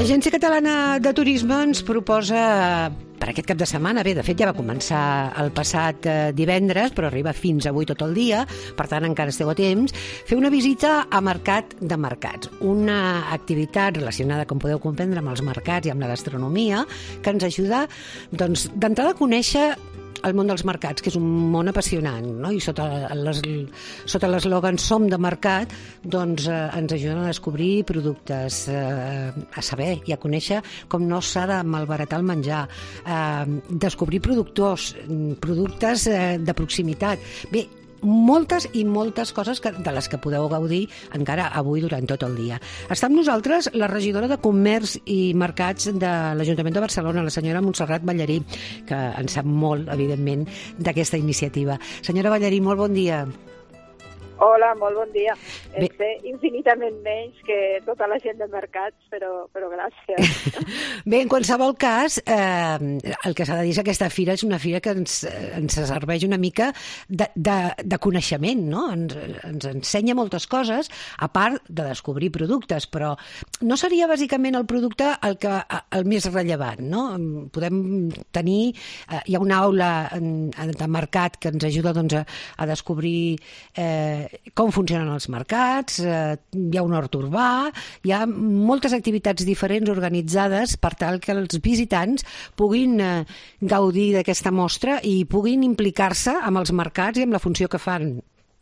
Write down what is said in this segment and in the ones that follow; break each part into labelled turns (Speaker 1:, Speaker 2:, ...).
Speaker 1: L'Agència Catalana de Turisme ens proposa per aquest cap de setmana, bé, de fet ja va començar el passat divendres, però arriba fins avui tot el dia, per tant encara esteu a temps, fer una visita a Mercat de Mercats, una activitat relacionada, com podeu comprendre, amb els mercats i amb la gastronomia, que ens ajuda, doncs, d'entrada a conèixer el món dels mercats, que és un món apassionant, no? I sota l'eslògan Som de Mercat, doncs ens ajuden a descobrir productes, a saber i a conèixer com no s'ha de malbaratar el menjar, descobrir productes de proximitat. Bé, moltes i moltes coses de les que podeu gaudir encara avui durant tot el dia. Està amb nosaltres la regidora de Comerç i Mercats de l'Ajuntament de Barcelona, la senyora Montserrat Ballarí, que en sap molt, evidentment, d'aquesta iniciativa. Senyora Ballarí, molt bon dia.
Speaker 2: Hola, molt bon dia. Sé infinitament menys que tota la gent de mercats, però gràcies.
Speaker 1: Bé, en qualsevol cas, el que s'ha de dir és que aquesta fira és una fira que ens serveix una mica de coneixement, no? Ens ensenya moltes coses, a part de descobrir productes, però no seria bàsicament el producte el més rellevant, no? Podem tenir... Hi ha una aula de mercat que ens ajuda doncs, a descobrir com funcionen els mercats, hi ha un hort urbà, hi ha moltes activitats diferents organitzades per tal que els visitants puguin gaudir d'aquesta mostra i puguin implicar-se amb els mercats i amb la funció que fan.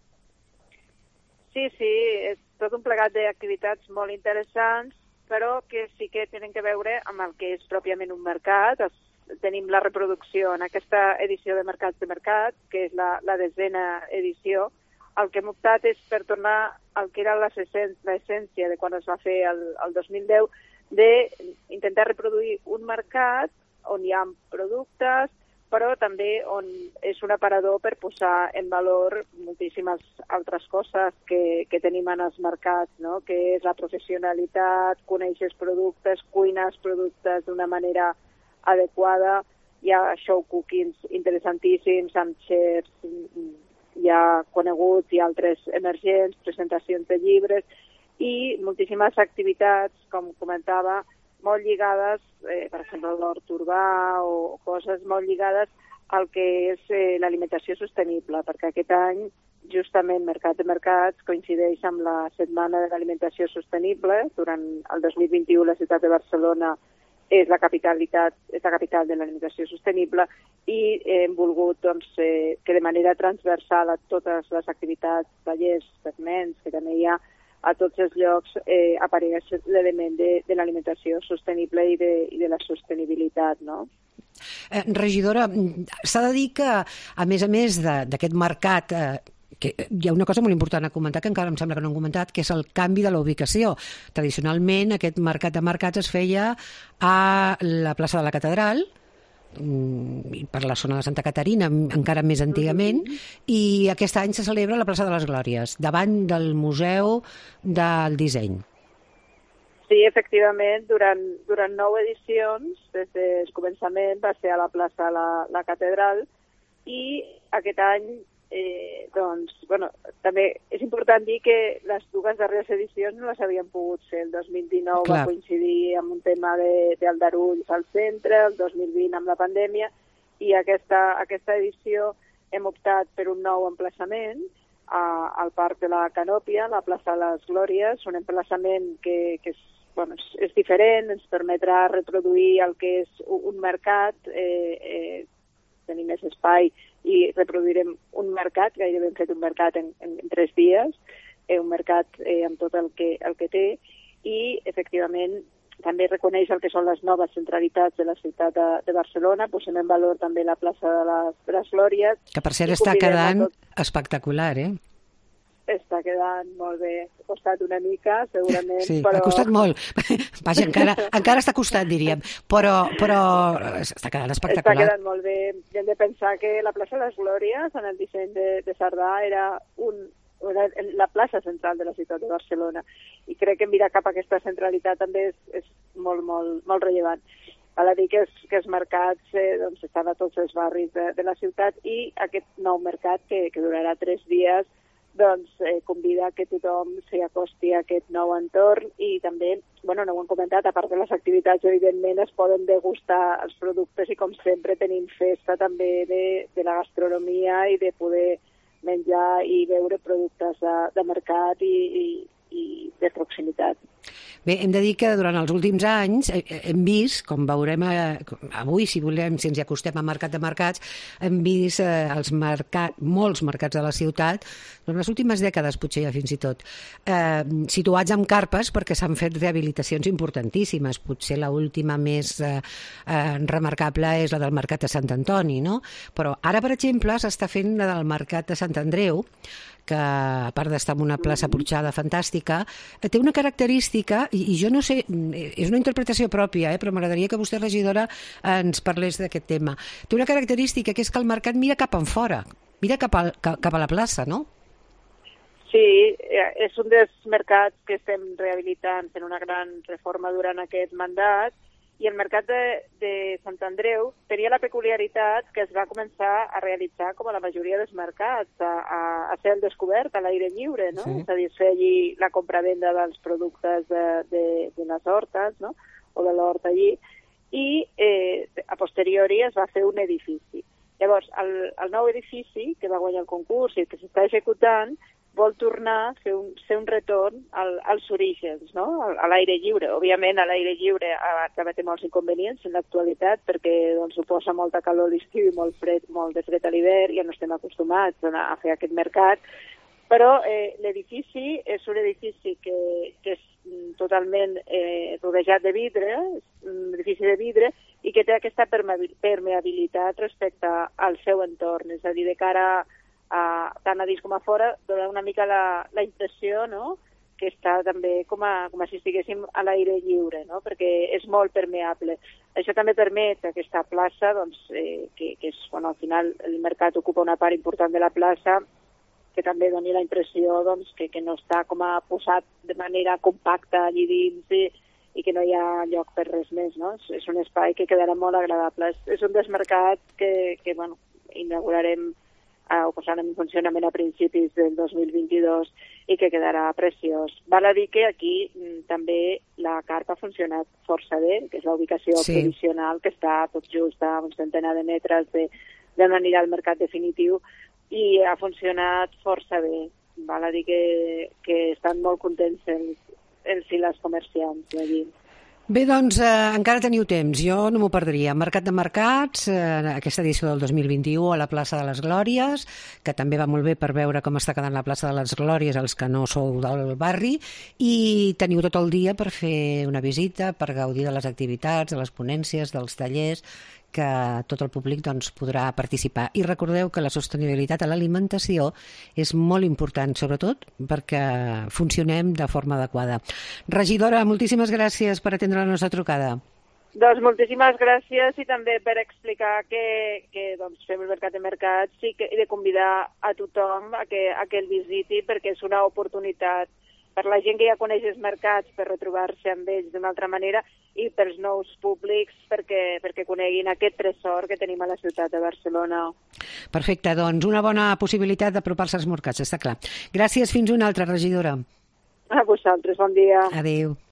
Speaker 2: Sí, és tot un plegat d'activitats molt interessants, però que sí que tenen que veure amb el que és pròpiament un mercat. Tenim la reproducció en aquesta edició de Mercats de Mercat, que és la 10a edició. El que hem optat és per tornar al que era l'essència de quan es va fer el 2010, d'intentar reproduir un mercat on hi ha productes, però també on és un aparador per posar en valor moltíssimes altres coses que tenim en els mercats, no? Que és la professionalitat, conèixer els productes, cuinar els productes d'una manera adequada. Hi ha show cookings interessantíssims amb chefs ja coneguts i altres emergents, presentacions de llibres i moltíssimes activitats, com comentava, molt lligades, per exemple, a l'hort urbà o coses molt lligades al que és l'alimentació sostenible, perquè aquest any justament Mercat de Mercats coincideix amb la Setmana de l'Alimentació Sostenible. Durant el 2021 la ciutat de Barcelona és la capital de l'alimentació sostenible i hem volgut que de manera transversal a totes les activitats, tallers, segments que també hi ha a tots els llocs apareix l'element de l'alimentació sostenible i de la sostenibilitat, no?
Speaker 1: Regidora, s'ha de dir que, a més d'aquest mercat, que hi ha una cosa molt important a comentar que encara em sembla que no hem comentat, que és el canvi de la ubicació. Tradicionalment aquest Mercat de Mercats es feia a la plaça de la Catedral, per la zona de Santa Caterina, encara més antigament, i aquest any se celebra a la plaça de les Glòries, davant del Museu del Disseny.
Speaker 2: Sí, efectivament, durant 9 edicions, des del començament, va ser a la plaça de la Catedral, i aquest any també és important dir que les dues darreres edicions no les havien pogut fer. El 2019 va coincidir amb un tema d'aldarulls al centre, el 2020 amb la pandèmia, i aquesta edició hem optat per un nou emplaçament al Parc de la Canòpia, la plaça de les Glòries, un emplaçament que és diferent, ens permetrà reproduir el que és un mercat, tenir més espai i reproduirem un mercat, gairebé hem fet un mercat en 3 dies, un mercat amb tot el que té, i efectivament també reconeix el que són les noves centralitats de la ciutat de Barcelona. Posem en valor també la plaça de les Glòries.
Speaker 1: Que per cert està quedant espectacular,
Speaker 2: Està quedant molt bé. Ha costat una mica, segurament.
Speaker 1: Sí, ha costat molt. Vaja, encara està costat, diríem. Però està quedant espectacular.
Speaker 2: Està quedant molt bé. I hem de pensar que la plaça de les Glòries, en el disseny de Cerdà, era la plaça central de la ciutat de Barcelona. I crec que mirar cap a aquesta centralitat també és molt, molt, molt rellevant. Val a dir que els mercats estan a tots els barris de la ciutat, i aquest nou mercat que durarà 3 dies doncs convida que tothom s'hi acosti a aquest nou entorn i també, bueno, no ho hem comentat, a part de les activitats, evidentment, es poden degustar els productes i, com sempre, tenim festa també de la gastronomia i de poder menjar i veure productes de mercat i de proximitat.
Speaker 1: Bé, hem de dir que durant els últims anys hem vist, com veurem avui, si volem, si ens hi acostem a Mercat de Mercats, hem vist molts mercats de la ciutat, en les últimes dècades potser ja fins i tot, situats amb carpes perquè s'han fet rehabilitacions importantíssimes. Potser l'última més remarcable és la del Mercat de Sant Antoni, no? Però ara, per exemple, s'està fent la del Mercat de Sant Andreu, que a part d'estar en una plaça porxada fantàstica, té una característica, i jo no sé, és una interpretació pròpia, però m'agradaria que vostè, regidora, ens parlés d'aquest tema. Té una característica, que és que el mercat mira cap enfora, mira cap a la plaça, no?
Speaker 2: Sí, és un dels mercats que estem rehabilitant fent una gran reforma durant aquest mandat, i el mercat de Sant Andreu tenia la peculiaritat que es va començar a realitzar com a la majoria dels mercats, a cel descobert, a l'aire lliure, no? Sí. És a dir, es feia allí la compra-venda dels productes de les hortes, no? O de l'hort allí, i a posteriori es va fer un edifici. Llavors, el nou edifici que va guanyar el concurs i que s'està executant vol tornar a fer un retorn als orígens, no? A l'aire lliure. Òbviament, a l'aire lliure també té molts inconvenients en l'actualitat perquè doncs, suposa molta calor a l'estiu i molt de fred a l'hivern, ja no estem acostumats a fer aquest mercat, però l'edifici és un edifici que és totalment rodejat de vidre, és un edifici de vidre, i que té aquesta permeabilitat respecte al seu entorn, és a dir, de cara tant a dins com a fora, dona una mica la impressió, no?, que està també com si estiguéssim a l'aire lliure, no?, perquè és molt permeable. Això també permet aquesta plaça, doncs, que és, bueno, al final el mercat ocupa una part important de la plaça, que també doni la impressió doncs, que no està com a posat de manera compacta allí dins i que no hi ha lloc per res més, no? És un espai que quedarà molt agradable. És un dels mercats que bueno, inaugurarem o posarem en funcionament a principis del 2022 i que quedarà preciós. Val a dir que aquí també la carpa ha funcionat força bé, que és la ubicació provisional, que està tot just a un centenar de metres d'on anirà al mercat definitiu, i ha funcionat força bé. Val a dir que estan molt contents els i les comerciants d'allí.
Speaker 1: Bé, doncs encara teniu temps, jo no m'ho perdria. Mercat de Mercats, aquesta edició del 2021 a la plaça de les Glòries, que també va molt bé per veure com està quedant la plaça de les Glòries els que no sou del barri, i teniu tot el dia per fer una visita, per gaudir de les activitats, de les ponències, dels tallers, que tot el públic doncs, podrà participar. I recordeu que la sostenibilitat a l'alimentació és molt important, sobretot perquè funcionem de forma adequada. Regidora, moltíssimes gràcies per atendre la nostra trucada.
Speaker 2: Doncs moltíssimes gràcies, i també per explicar que doncs, fem el Mercat de Mercats i de convidar a tothom a que el visiti, perquè és una oportunitat per la gent que ja coneix els mercats per retrobar-se amb ells d'una altra manera, i pels nous públics perquè coneguin aquest tresor que tenim a la ciutat de Barcelona.
Speaker 1: Perfecte, doncs una bona possibilitat d'apropar-se als mercats, està clar. Gràcies, fins una altra, regidora.
Speaker 2: A vosaltres, bon dia.
Speaker 1: Adéu.